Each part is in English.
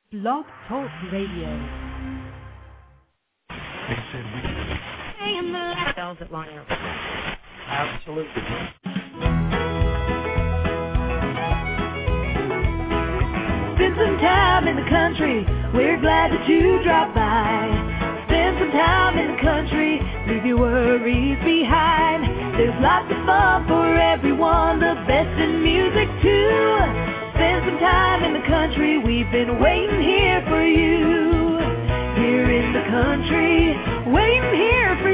Blog Talk Radio. They said we Hey, in the bells at Long Island. absolutely. Spend some time in the country, we're glad that you dropped by. Spend some time in the country, leave your worries behind. There's lots of fun for everyone, the best in music too. Spend some time in the country, we've been waiting here for you. Here in the country, waiting here for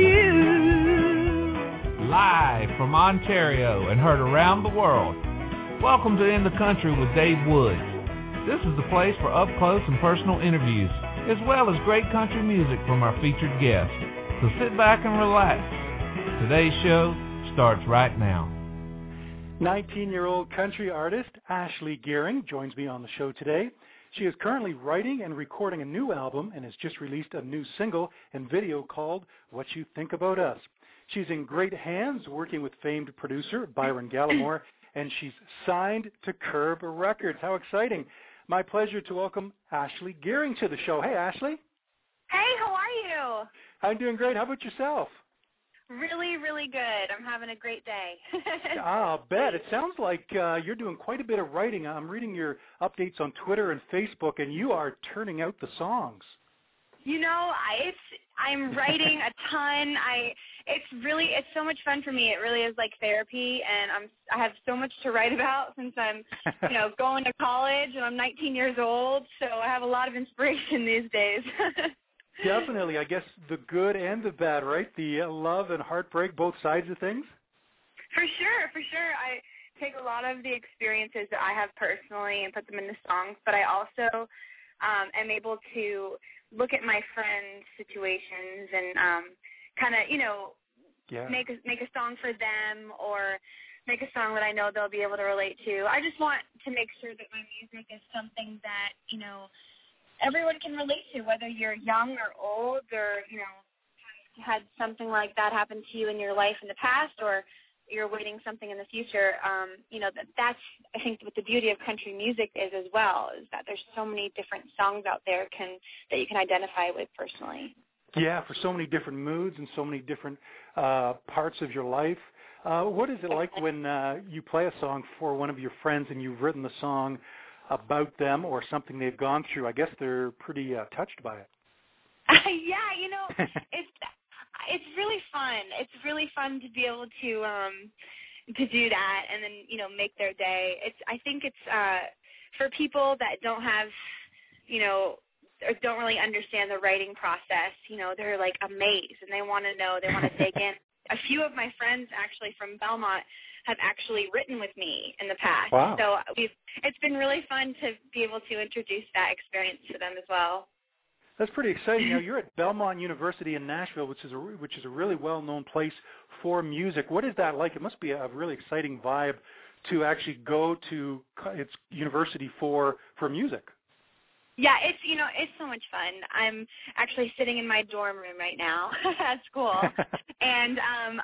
you. Live from Ontario and heard around the world. Welcome to In the Country with Dave Woods. This is the place for up-close and personal interviews, as well as great country music from our featured guests. So sit back and relax. Today's show starts right now. 19-year-old country artist Ashley Gearing joins me on the show today. She is currently writing and recording a new album and has just released a new single and video called What You Think About Us. She's in great hands working with famed producer Byron Gallimore, and she's signed to Curb Records. How exciting. My pleasure to welcome Ashley Gearing to the show. Hey, Ashley. Hey, how are you? I'm doing great. How about yourself? Really, really good. I'm having a great day. I'll bet. It sounds like you're doing quite a bit of writing. I'm reading your updates on Twitter and Facebook, and you are turning out the songs. You know, I'm writing a ton. It's so much fun for me. It really is like therapy, and I have so much to write about since I'm, going to college, and I'm 19 years old, so I have a lot of inspiration these days. Definitely. I guess the good and the bad, right? The love and heartbreak, both sides of things? For sure. I take a lot of the experiences that I have personally and put them into songs, but I also am able to look at my friends' situations and make a song for them or make a song that I know they'll be able to relate to. I just want to make sure that my music is something that, everyone can relate to, whether you're young or old or, had something like that happen to you in your life in the past or you're waiting something in the future. That's, I think, what the beauty of country music is as well, is that there's so many different songs out there that you can identify with personally. Yeah, for so many different moods and so many different parts of your life. What is it like when you play a song for one of your friends and you've written the song about them or something they've gone through? I guess they're pretty touched by it. Yeah, it's really fun. It's really fun to be able to do that and then make their day. I think it's for people that don't have or don't really understand the writing process. They're like amazed and they want to know. They want to dig in. A few of my friends actually from Belmont have actually written with me in the past. Wow. So it's been really fun to be able to introduce that experience to them as well. That's pretty exciting. Now, you're at Belmont University in Nashville, which is a really well-known place for music. What is that like? It must be a really exciting vibe to actually go to its university for music. Yeah, it's so much fun. I'm actually sitting in my dorm room right now at school, and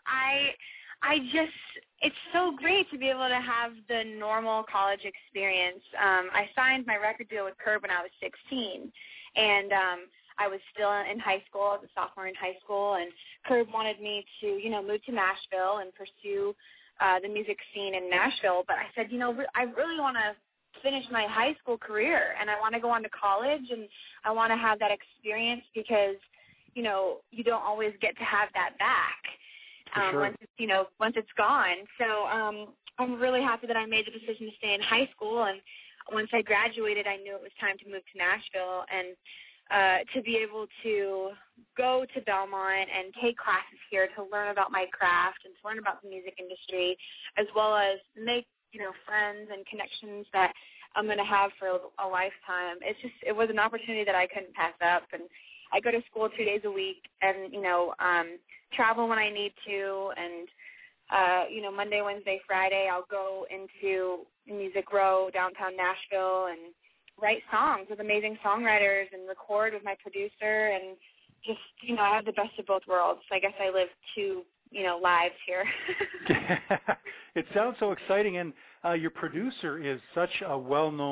it's so great to be able to have the normal college experience. I signed my record deal with Curb when I was 16, and I was still in high school. I was a sophomore in high school, and Curb wanted me to, move to Nashville and pursue the music scene in Nashville. But I said, I really want to finish my high school career, and I want to go on to college, and I want to have that experience because, you don't always get to have that back. Sure. Once it's gone. So I'm really happy that I made the decision to stay in high school, and once I graduated, I knew it was time to move to Nashville and to be able to go to Belmont and take classes here to learn about my craft and to learn about the music industry, as well as make friends and connections that I'm going to have for a lifetime. It was an opportunity that I couldn't pass up, and I go to school 2 days a week and travel when I need to, and Monday, Wednesday, Friday, I'll go into Music Row, downtown Nashville, and write songs with amazing songwriters and record with my producer, and just, I have the best of both worlds. So I guess I live two, lives here. It sounds so exciting, and your producer is such a well-known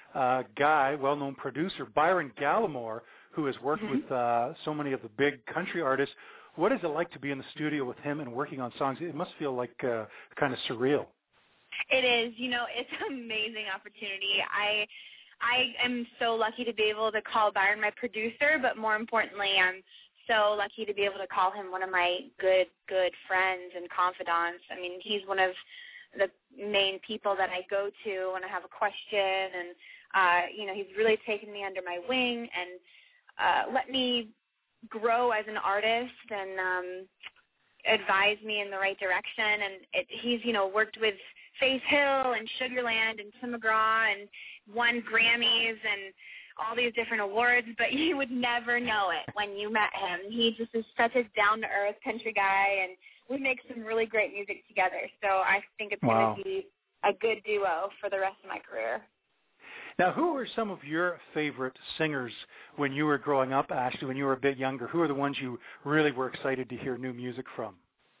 guy, well-known producer, Byron Gallimore, who has worked with so many of the big country artists. What is it like to be in the studio with him and working on songs? It must feel like kind of surreal. It is. It's an amazing opportunity. I am so lucky to be able to call Byron my producer, but more importantly, I'm so lucky to be able to call him one of my good friends and confidants. I mean, he's one of the main people that I go to when I have a question, and he's really taken me under my wing and let me grow as an artist and advise me in the right direction. And he's worked with Faith Hill and Sugarland and Tim McGraw and won Grammys and all these different awards, but you would never know it when you met him. He just is such a down-to-earth country guy, and we make some really great music together. So I think it's going to be a good duo for the rest of my career. Now, who were some of your favorite singers when you were growing up, Ashley, when you were a bit younger? Who are the ones you really were excited to hear new music from?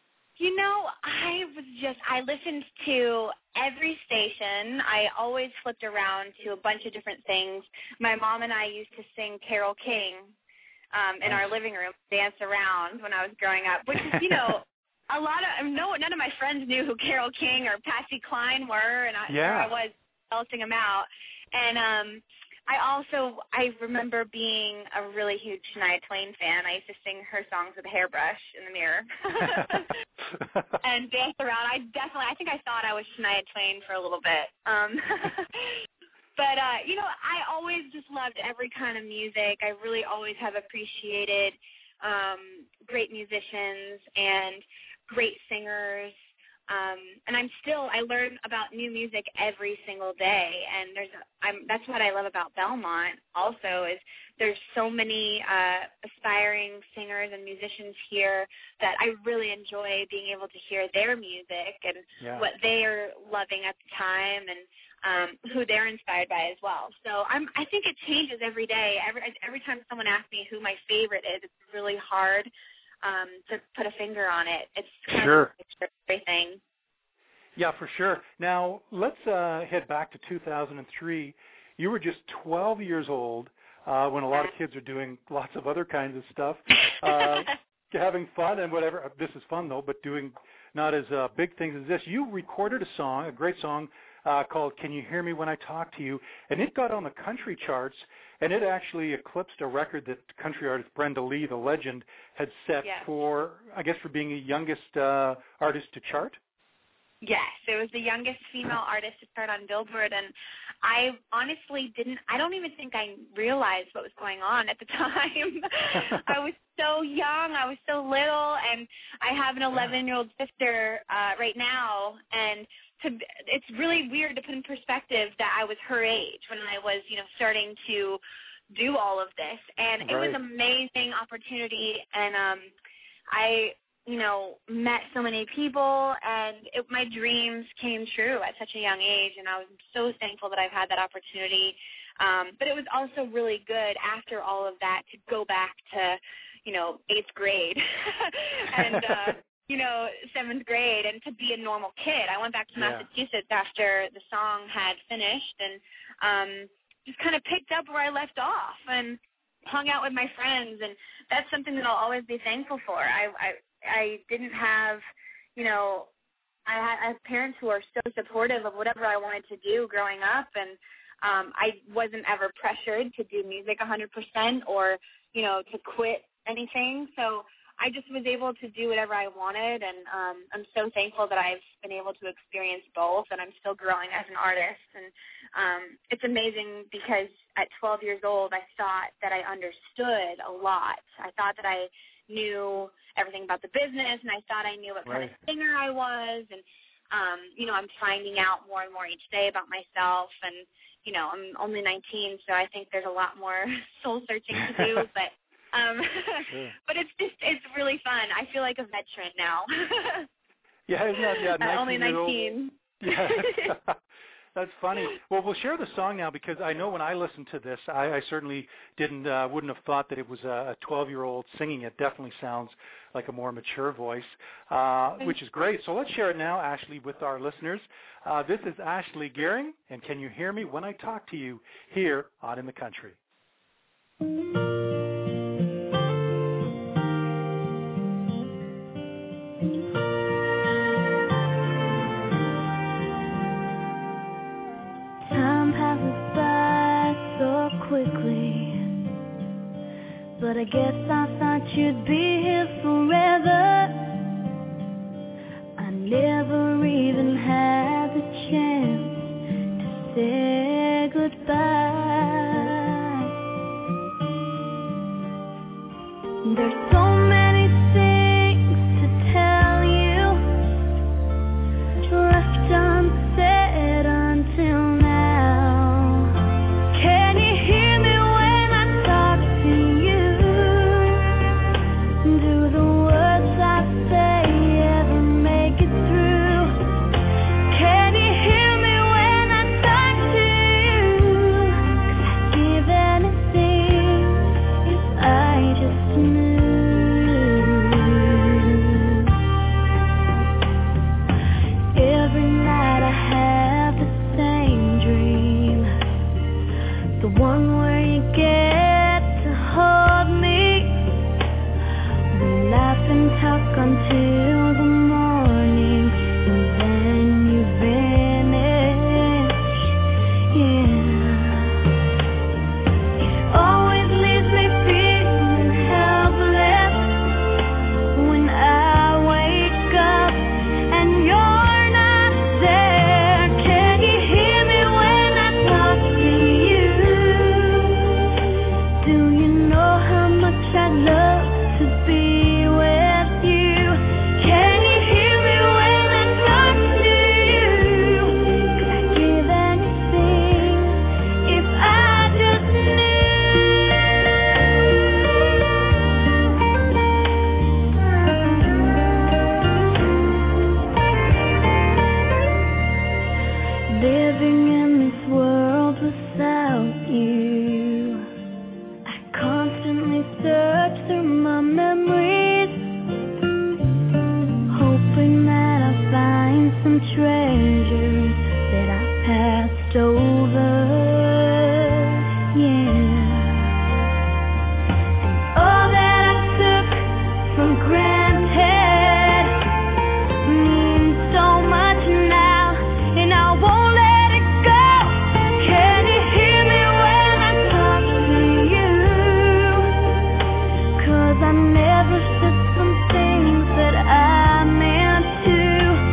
I listened to every station. I always flipped around to a bunch of different things. My mom and I used to sing Carole King in our living room, dance around when I was growing up, which is, none of my friends knew who Carole King or Patsy Cline were, and I was belting them out. And I remember being a really huge Shania Twain fan. I used to sing her songs with a hairbrush in the mirror and dance around. I think I thought I was Shania Twain for a little bit. But I always just loved every kind of music. I really always have appreciated great musicians and great singers. And I learn about new music every single day, and that's what I love about Belmont also is there's so many aspiring singers and musicians here that I really enjoy being able to hear their music and what they are loving at the time and who they're inspired by as well. So I think it changes every day. Every time someone asks me who my favorite is, it's really hard to put a finger on it. It's kind of everything. Yeah, for sure. Now, let's head back to 2003. You were just 12 years old when a lot of kids are doing lots of other kinds of stuff, having fun and whatever. This is fun, though, but doing not as big things as this. You recorded a great song called Can You Hear Me When I Talk to You, and it got on the country charts, and it actually eclipsed a record that country artist Brenda Lee, the legend, had set for being the youngest artist to chart. Yes, it was the youngest female artist to start on Billboard, and I honestly I don't even think I realized what was going on at the time. I was so young, I was so little, and I have an 11-year-old sister right now, and it's really weird to put in perspective that I was her age when I was, starting to do all of this, and it was an amazing opportunity, and I met so many people, and my dreams came true at such a young age, and I was so thankful that I've had that opportunity. But it was also really good after all of that to go back to, 8th grade and, 7th grade and to be a normal kid. I went back to Massachusetts after the song had finished and just kind of picked up where I left off and hung out with my friends, and that's something that I'll always be thankful for. I didn't have, I had parents who are so supportive of whatever I wanted to do growing up, and I wasn't ever pressured to do music 100% or, to quit anything. So I just was able to do whatever I wanted, and I'm so thankful that I've been able to experience both, and I'm still growing as an artist. And it's amazing because at 12 years old, I thought that I understood a lot. I thought that I knew everything about the business, and I thought I knew what kind of singer I was, and I'm finding out more and more each day about myself, and I'm only 19, so I think there's a lot more soul searching to do, but but it's really fun. I feel like a veteran now. 19 only 19. Yeah. That's funny. Well, we'll share the song now because I know when I listened to this, I certainly wouldn't have thought that it was a 12-year-old singing. It definitely sounds like a more mature voice, which is great. So let's share it now, Ashley, with our listeners. This is Ashley Gearing, and Can You Hear Me When I Talk to You here on In the Country. Quickly, but I guess I thought you'd be here forever. I never even had the chance to say goodbye. There's so many things to tell you, left unsaid until now. Until the morning, and then you vanish. Yeah, it always leaves me feeling helpless when I wake up and you're not there. Can you hear me when I talk to you? Do you know how much I love to be with? Treasures that I passed over, yeah. And all that I took for granted means so much now, and I won't let it go. Can you hear me when I talk to you? 'Cause I never said some things that I meant to.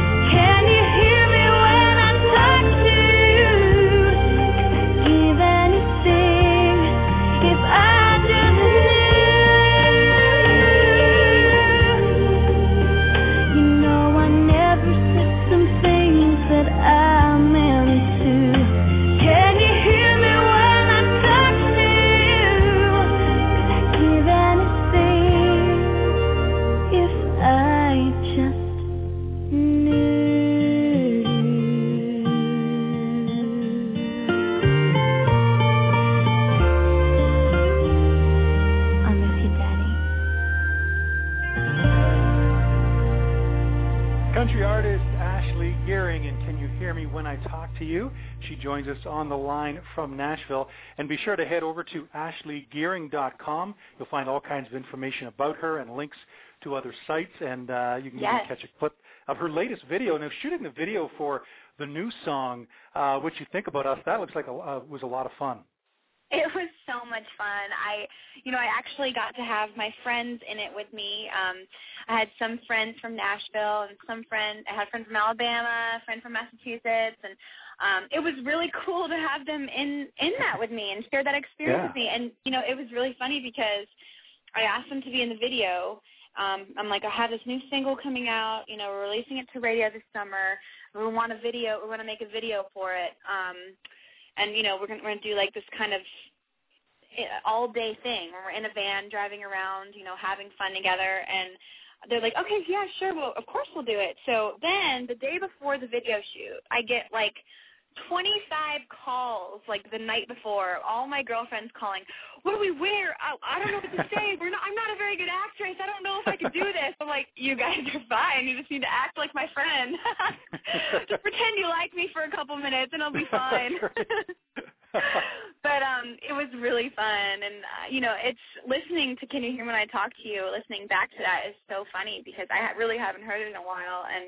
She joins us on the line from Nashville. And be sure to head over to ashleygearing.com. You'll find all kinds of information about her and links to other sites. And you can even catch a clip of her latest video. Now, shooting the video for the new song, What You Think About Us, that looks like was a lot of fun. It was so much fun. I actually got to have my friends in it with me. I had some friends from Nashville and I had a friend from Alabama, a friend from Massachusetts, and it was really cool to have them in that with me and share that experience with me. And, it was really funny because I asked them to be in the video. I'm like, I have this new single coming out. We're releasing it to radio this summer. We want to make a video for it. And, we're going to do like this kind of all-day thing where we're in a van driving around, having fun together. And they're like, okay, yeah, sure, well, of course we'll do it. So then the day before the video shoot, I get like 25 calls like the night before, all my girlfriends calling, what do we wear? I don't know what to say. I'm not a very good actress. I don't know if I can do this. I'm like, you guys are fine. You just need to act like my friend. Just pretend you like me for a couple minutes and I'll be fine. But it was really fun. And, it's listening to Can You Hear Me When I Talk to You, listening back to that is so funny because I really haven't heard it in a while. And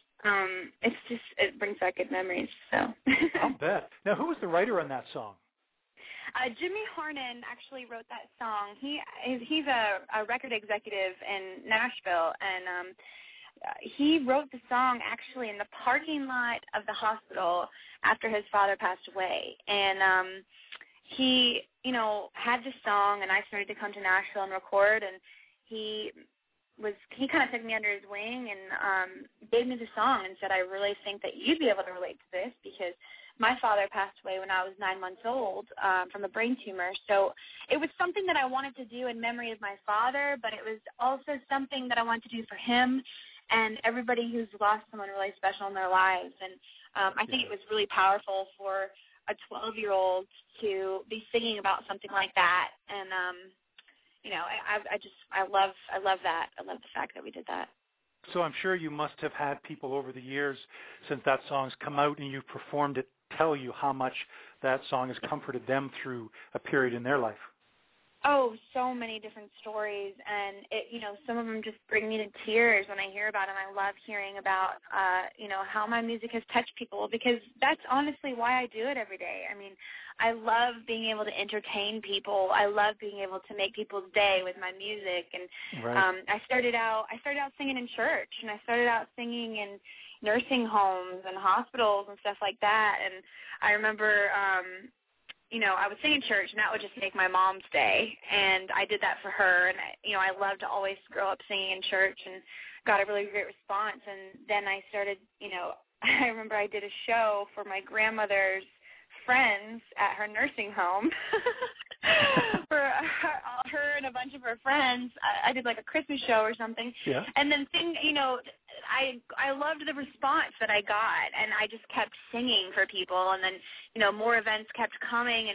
it brings back good memories. So I'll bet. Now, who was the writer on that song? Jimmy Harnon actually wrote that song. He's a record executive in Nashville, and he wrote the song actually in the parking lot of the hospital after his father passed away. And he, had this song, and I started to come to Nashville and record, and he kind of took me under his wing and gave me the song and said, I really think that you'd be able to relate to this because my father passed away when I was 9 months old from a brain tumor. So it was something that I wanted to do in memory of my father, but it was also something that I wanted to do for him and everybody who's lost someone really special in their lives. And I think it was really powerful for a 12-year-old to be singing about something like that. And I love that. I love the fact that we did that. So I'm sure you must have had people over the years since that song's come out and you've performed it tell you how much that song has comforted them through a period in their life. Oh, so many different stories, and some of them just bring me to tears when I hear about them. I love hearing about, how my music has touched people because that's honestly why I do it every day. I mean, I love being able to entertain people. I love being able to make people's day with my music. And right. I started out singing in church, and I started out singing in nursing homes and hospitals and stuff like that. And I remember, I would sing in church, and that would just make my mom's day. And I did that for her. And, I loved to always grow up singing in church and got a really great response. And then I started, I remember I did a show for my grandmother's friends at her nursing home. For her and a bunch of her friends. I did like a Christmas show or something. Yeah. And then I loved the response that I got, and I just kept singing for people. And then, more events kept coming.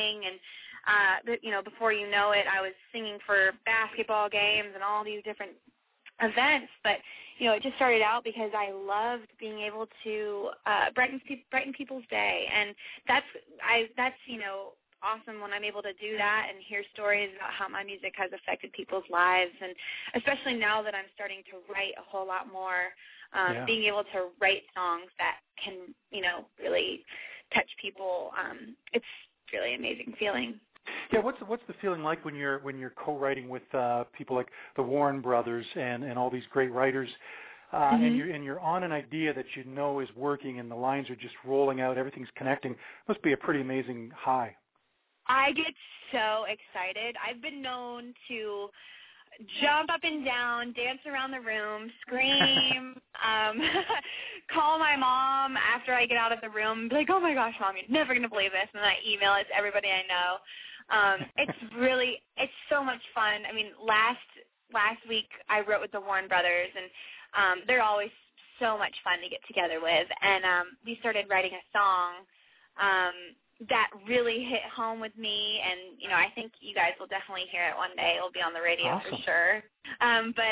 And, before you know it, I was singing for basketball games and all these different events. But, it just started out because I loved being able to brighten people's day. And that's awesome when I'm able to do that and hear stories about how my music has affected people's lives, and especially now that I'm starting to write a whole lot more, being able to write songs that can, really touch people. It's really an amazing feeling. Yeah, what's the feeling like when you're co-writing with people like the Warren Brothers and all these great writers, and you're on an idea that is working and the lines are just rolling out, everything's connecting? Must be a pretty amazing high. I get so excited. I've been known to jump up and down, dance around the room, scream, call my mom after I get out of the room, be like, oh my gosh, Mom, you're never going to believe this, and then I email it to everybody I know. It's so much fun. I mean, last week I wrote with the Warren Brothers, and they're always so much fun to get together with, and we started writing a song that really hit home with me, and I think you guys will definitely hear it one day. It'll be on the radio awesome. For sure. But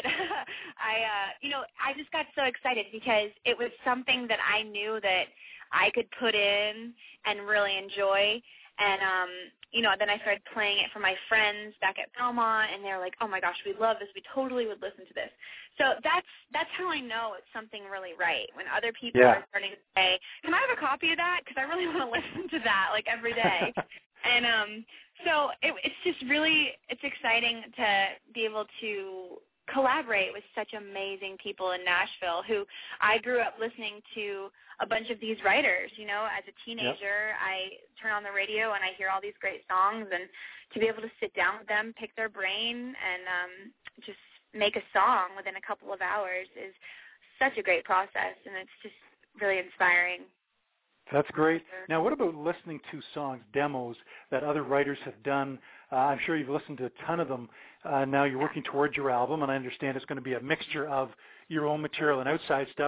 I just got so excited because it was something that I knew that I could put in and really enjoy. And then I started playing it for my friends back at Belmont, and they were like, "Oh my gosh, we love this. We totally would listen to this." So that's how I know it's something really right. When other people are starting to say, "Can I have a copy of that? Because I really want to listen to that like every day." And so it's just really exciting to be able to collaborate with such amazing people in Nashville who I grew up listening to a bunch of these writers. As a teenager, I turn on the radio and I hear all these great songs, and to be able to sit down with them, pick their brain, and just make a song within a couple of hours is such a great process, and it's just really inspiring. That's great. Now, what about listening to songs, demos that other writers have done? I'm sure you've listened to a ton of them. Now you're working towards your album, and I understand it's going to be a mixture of your own material and outside stuff.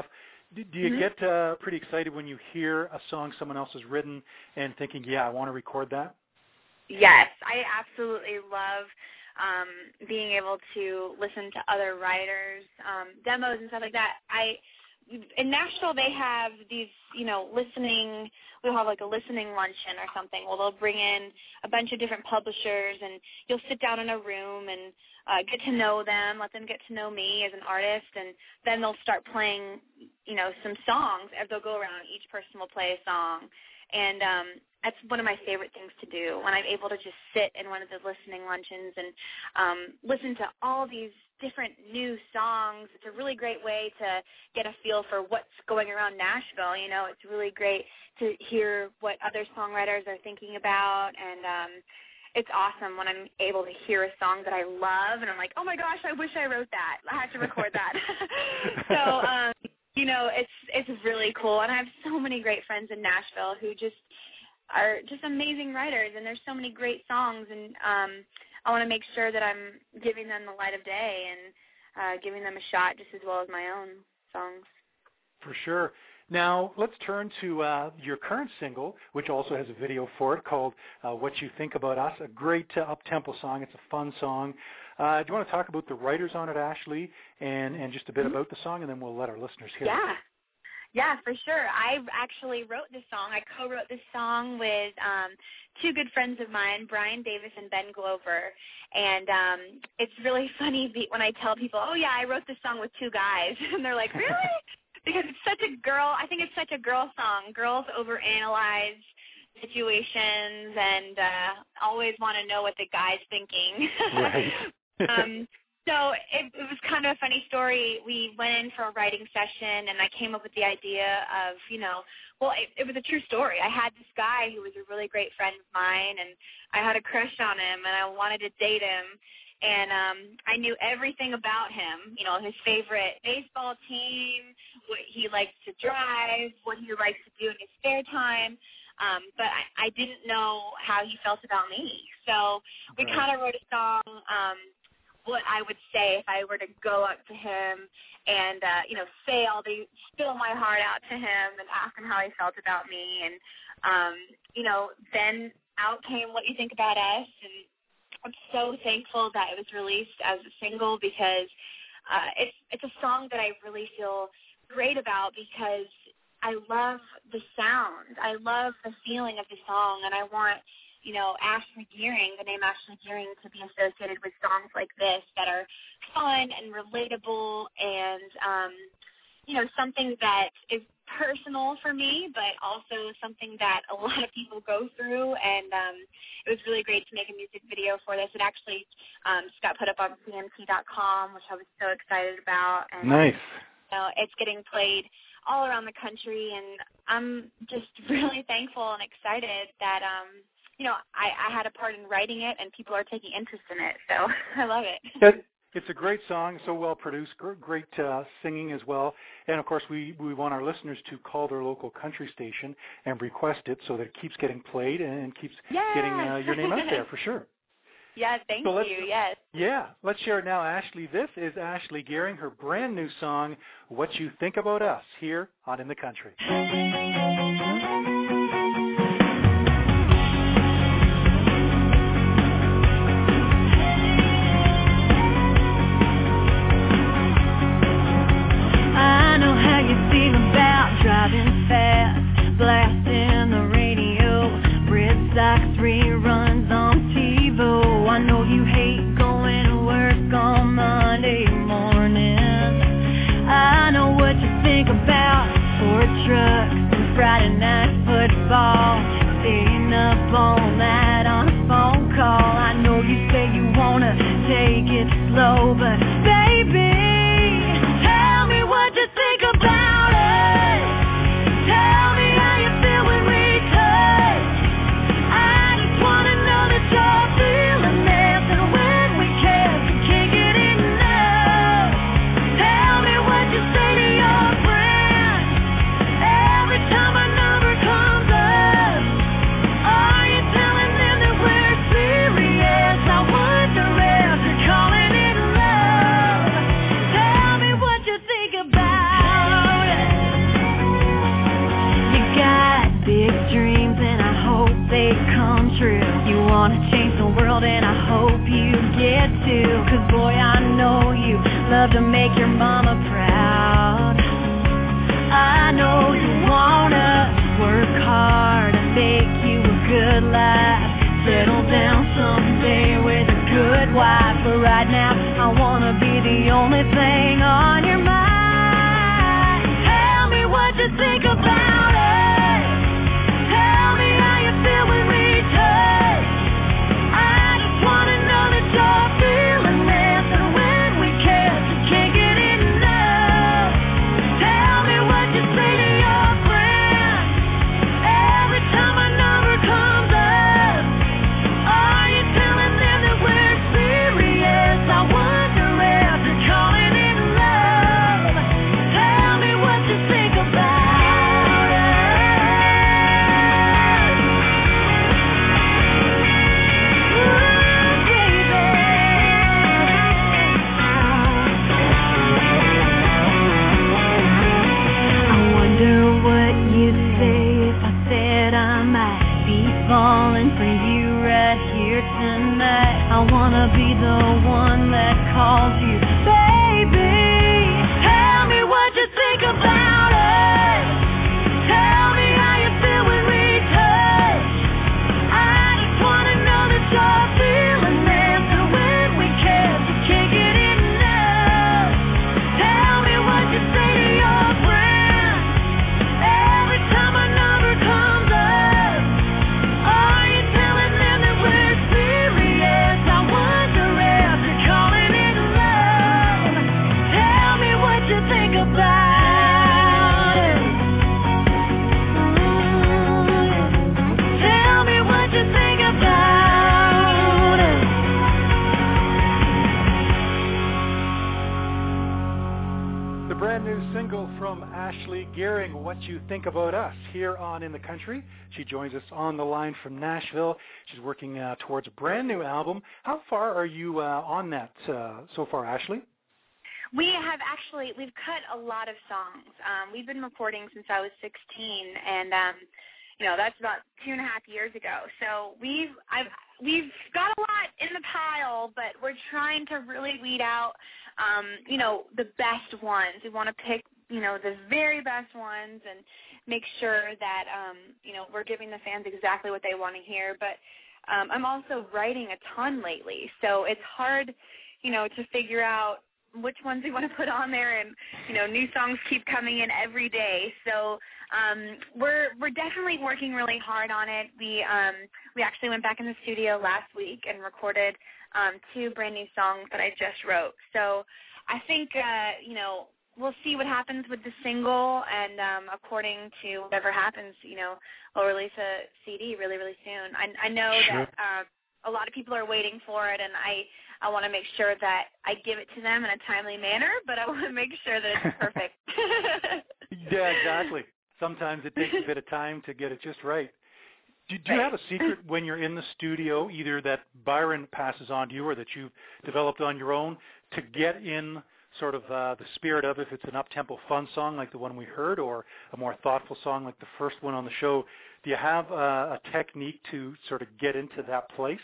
Do you get pretty excited when you hear a song someone else has written and thinking, yeah, I want to record that? Yes, I absolutely love being able to listen to other writers' demos and stuff like that. In Nashville, they have these, listening. We'll have like a listening luncheon or something. Well, they'll bring in a bunch of different publishers, and you'll sit down in a room and get to know them, let them get to know me as an artist, and then they'll start playing, some songs. They'll go around. Each person will play a song, and that's one of my favorite things to do when I'm able to just sit in one of the listening luncheons and listen to all these different new songs. It's a really great way to get a feel for what's going around Nashville. It's really great to hear what other songwriters are thinking about, and it's awesome when I'm able to hear a song that I love, and I'm like, oh my gosh, I wish I wrote that. I have to record that. So, it's really cool, and I have so many great friends in Nashville who are just amazing writers, and there's so many great songs, and I want to make sure that I'm giving them the light of day and giving them a shot just as well as my own songs. For sure. Now, let's turn to your current single, which also has a video for it, called What You Think About Us, a great up-tempo song. It's a fun song. Do you want to talk about the writers on it, Ashley, and just a bit about the song, and then we'll let our listeners hear it? Yeah, for sure. I actually wrote this song. I co-wrote this song with two good friends of mine, Brian Davis and Ben Glover. And it's really funny when I tell people, oh, yeah, I wrote this song with two guys. And they're like, really? Because it's such a girl song. Girls overanalyze situations and always want to know what the guy's thinking. Right. So it was kind of a funny story. We went in for a writing session, and I came up with the idea of, it was a true story. I had this guy who was a really great friend of mine, and I had a crush on him, and I wanted to date him. And I knew everything about him, his favorite baseball team, what he likes to drive, what he likes to do in his spare time. But I didn't know how he felt about me. So we kind of wrote a song, what I would say if I were to go up to him and, spill my heart out to him and ask him how he felt about me. And, then out came What You Think About Us. And I'm so thankful that it was released as a single because it's a song that I really feel great about because I love the sound. I love the feeling of the song, and I want Ashley Gearing, the name Ashley Gearing, to be associated with songs like this that are fun and relatable and, something that is personal for me, but also something that a lot of people go through. And it was really great to make a music video for this. It actually just got put up on CMT.com, which I was so excited about. And, nice. It's getting played all around the country, and I'm just really thankful and excited that I had a part in writing it, and people are taking interest in it, so I love it. It's a great song, so well produced, great singing as well. And, of course, we want our listeners to call their local country station and request it so that it keeps getting played and keeps getting your name out there for sure. Yes, thank you, yes. Yeah, let's share it now, Ashley. This is Ashley Gearing, her brand new song, What You Think About Us, here on In the Country. Driving fast, blasting the radio, Red Sox reruns on TiVo. I know you hate going to work on Monday morning. I know what you think about Ford trucks and Friday night football, staying up all night on a phone call. I know you say you want to take it slow, but baby, tell me what you think about it. Tell me how you feel when we touch. I just wanna know that you're feeling this, and when we kiss, we can't get enough. Tell me what you say to your friends every time my number comes up. Are you telling them that we're serious? I wonder if you're calling it love. hope you get to, 'cause boy, I know you love to make your mama proud. I know you wanna work hard and make you a good life, settle down someday with a good wife, but right now I wanna be the only thing on your mind. Tell me what you think about it. Tell me how you feel when we touch. I just wanna know that you're feeling this, and when we kiss, you can't get enough. Tell me what you say to your friends every time my number comes up. Are you telling them that we're serious? I wonder if you're calling it love. Tell me what you think about it. Ooh, baby. I wonder what you'd say if I said I might be falling for you right here tonight. I wanna be the one that calls you baby. Tell me what you think about it. Tell me how you feel when we touch. I just wanna know that you're feeling this, and when we kiss, you can't get enough. Tell me what you say to your friends every time my number comes up. Are you telling them that we're serious? I wonder if you're calling it love. Tell me what you think about it. Tell me what you think about it. The brand new single from Ashley Gearing, What You Think About Us, here on In the Country. She joins us on the line from Nashville. She's working towards a brand new album. How far are you on that so far, Ashley? We've cut a lot of songs. We've been recording since I was 16, and that's about 2.5 years ago. So we've got a lot in the pile, but we're trying to really weed out, the best ones. We want to pick, the very best ones and make sure that, we're giving the fans exactly what they want to hear. But I'm also writing a ton lately, so it's hard, to figure out which ones we want to put on there, and new songs keep coming in every day. So we're definitely working really hard on it. We actually went back in the studio last week and recorded 2 brand new songs that I just wrote. So I think we'll see what happens with the single, and according to whatever happens, we'll release a CD really, really soon. I know that a lot of people are waiting for it, and I want to make sure that I give it to them in a timely manner, but I want to make sure that it's perfect. Yeah, exactly. Sometimes it takes a bit of time to get it just right. Do you have a secret when you're in the studio, either that Byron passes on to you or that you've developed on your own, to get in sort of the spirit of, if it's an up-tempo fun song like the one we heard, or a more thoughtful song like the first one on the show? Do you have a technique to sort of get into that place?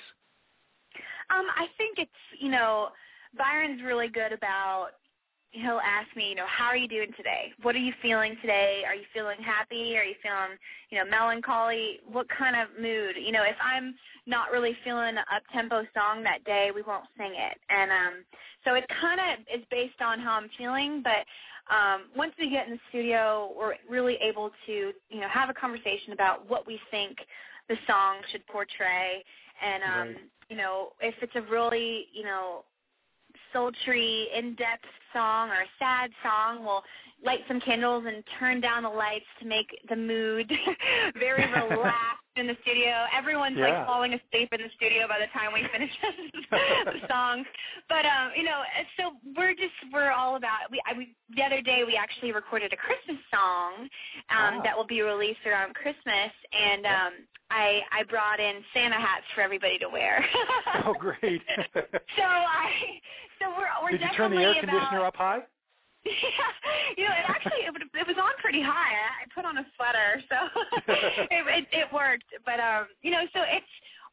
I think it's, Byron's really good about, he'll ask me, how are you doing today? What are you feeling today? Are you feeling happy? Are you feeling, melancholy? What kind of mood? If I'm not really feeling an up-tempo song that day, we won't sing it. And so it kind of is based on how I'm feeling, but once we get in the studio, we're really able to, have a conversation about what we think the song should portray. And, if it's a really, sultry, in-depth song or a sad song, we'll light some candles and turn down the lights to make the mood very relaxed in the studio. Everyone's like falling asleep in the studio by the time we finish the song. But so we're all about. The other day we actually recorded a Christmas song that will be released around Christmas, and I brought in Santa hats for everybody to wear. Oh, great! So we're Did you definitely turn the air conditioner up high? Yeah, it was on pretty high. I put on a sweater, so it worked. But so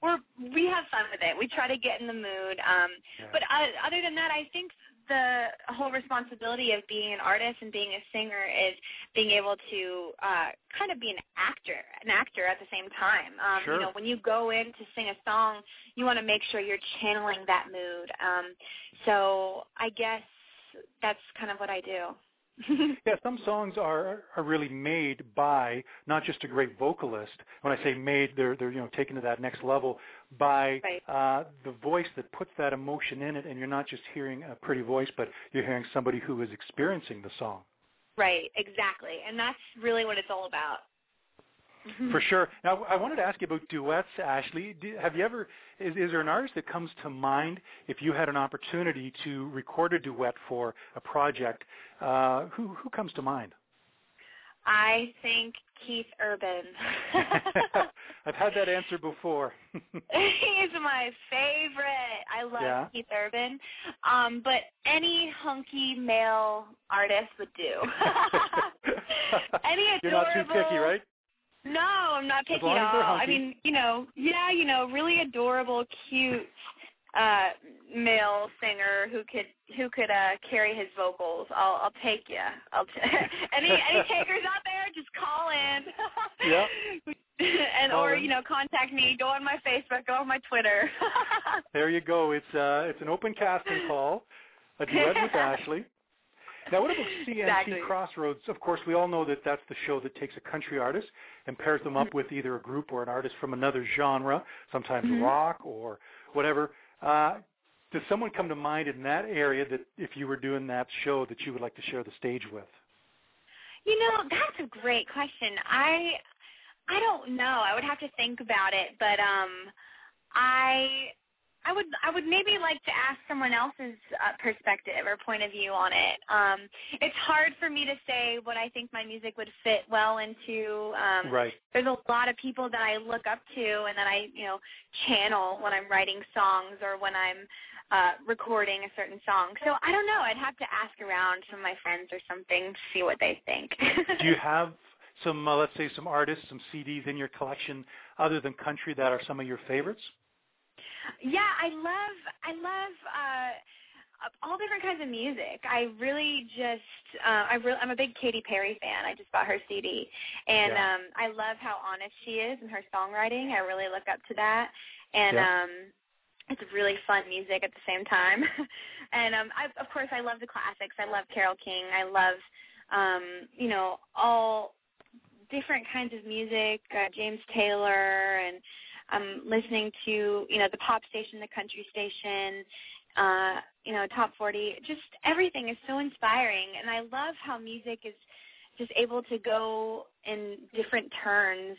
we have fun with it. We try to get in the mood. But other than that, I think the whole responsibility of being an artist and being a singer is being able to kind of be an actor at the same time. Sure. You know, when you go in to sing a song, you want to make sure you're channeling that mood. So I guess that's kind of what I do. Yeah, some songs are really made by not just a great vocalist. When I say made, they're taken to that next level by the voice that puts that emotion in it, and you're not just hearing a pretty voice, but you're hearing somebody who is experiencing the song. Right, exactly, and that's really what it's all about. For sure. Now, I wanted to ask you about duets, Ashley. Have you ever? Is there an artist that comes to mind if you had an opportunity to record a duet for a project? Who comes to mind? I think Keith Urban. I've had that answer before. He's my favorite. I love Keith Urban. But any hunky male artist would do. Any adorable. You're not too picky, right? No, I'm not picky at all. all. I mean, really adorable, cute male singer who could carry his vocals. I'll take you. Any takers out there, just call in. Yeah. And or contact me. Go on my Facebook. Go on my Twitter. There you go. It's an open casting call. A duet with Ashley. Now, what about CNC Crossroads? Of course, we all know that that's the show that takes a country artist and pairs them up with either a group or an artist from another genre, sometimes rock or whatever. Does someone come to mind in that area that if you were doing that show that you would like to share the stage with? That's a great question. I don't know. I would have to think about it, but I would maybe like to ask someone else's perspective or point of view on it. It's hard for me to say what I think my music would fit well into. Right. There's a lot of people that I look up to and that I, channel when I'm writing songs or when I'm recording a certain song. So I don't know. I'd have to ask around some of my friends or something to see what they think. Do you have some, let's say, some artists, some CDs in your collection other than country that are some of your favorites? Yeah, I love all different kinds of music. I really just, I'm a big Katy Perry fan. I just bought her CD, and I love how honest she is in her songwriting. I really look up to that, and it's really fun music at the same time. And of course, I love the classics. I love Carole King. I love, all different kinds of music. James Taylor and. I'm listening to, the pop station, the country station, top 40. Just everything is so inspiring, and I love how music is just able to go in different turns,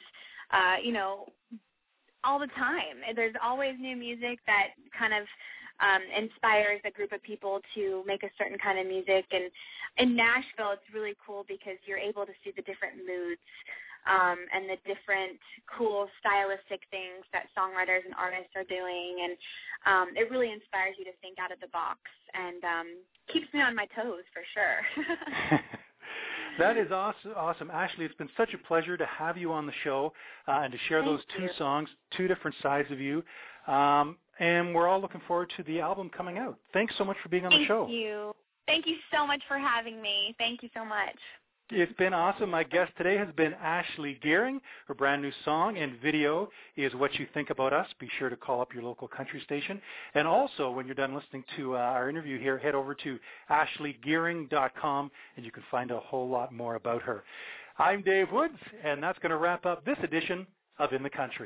all the time. There's always new music that kind of inspires a group of people to make a certain kind of music. And in Nashville, it's really cool because you're able to see the different moods and the different cool stylistic things that songwriters and artists are doing. And it really inspires you to think out of the box and keeps me on my toes for sure. That is awesome. Ashley, it's been such a pleasure to have you on the show and to share those two songs, two different sides of you. And we're all looking forward to the album coming out. Thanks so much for being on the show. Thank you. Thank you so much for having me. Thank you so much. It's been awesome. My guest today has been Ashley Gearing. Her brand new song and video is What You Think About Us. Be sure to call up your local country station. And also, when you're done listening to our interview here, head over to ashleygearing.com and you can find a whole lot more about her. I'm Dave Woods, and that's going to wrap up this edition of In the Country.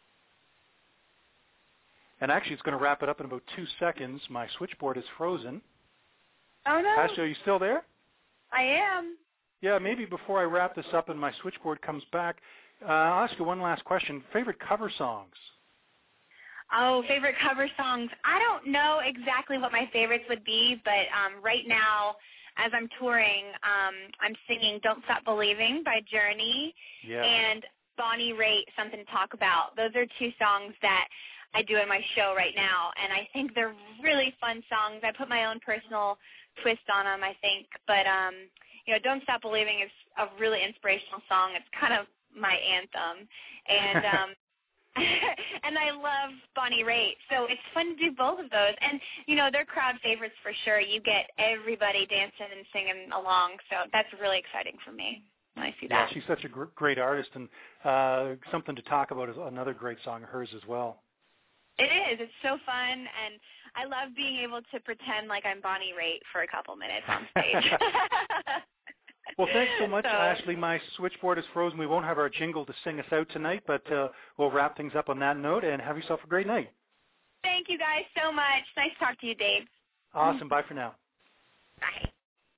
And actually, it's going to wrap it up in about 2 seconds. My switchboard is frozen. Oh, no. Ashley, are you still there? I am. Yeah, maybe before I wrap this up and my switchboard comes back, I'll ask you one last question. Favorite cover songs? Oh, favorite cover songs. I don't know exactly what my favorites would be, but right now, as I'm touring, I'm singing Don't Stop Believing by Journey and Bonnie Raitt, Something to Talk About. Those are two songs that I do in my show right now, and I think they're really fun songs. I put my own personal twist on them, I think, but Don't Stop Believing is a really inspirational song. It's kind of my anthem, and and I love Bonnie Raitt. So it's fun to do both of those. And, they're crowd favorites for sure. You get everybody dancing and singing along. So that's really exciting for me when I see that. Yeah, she's such a great artist, and Something to Talk About is another great song of hers as well. It is. It's so fun, and I love being able to pretend like I'm Bonnie Raitt for a couple minutes on stage. Well, thanks so much, Ashley. My switchboard is frozen. We won't have our jingle to sing us out tonight, but we'll wrap things up on that note, and have yourself a great night. Thank you guys so much. Nice to talk to you, Dave. Awesome. Bye for now. Bye.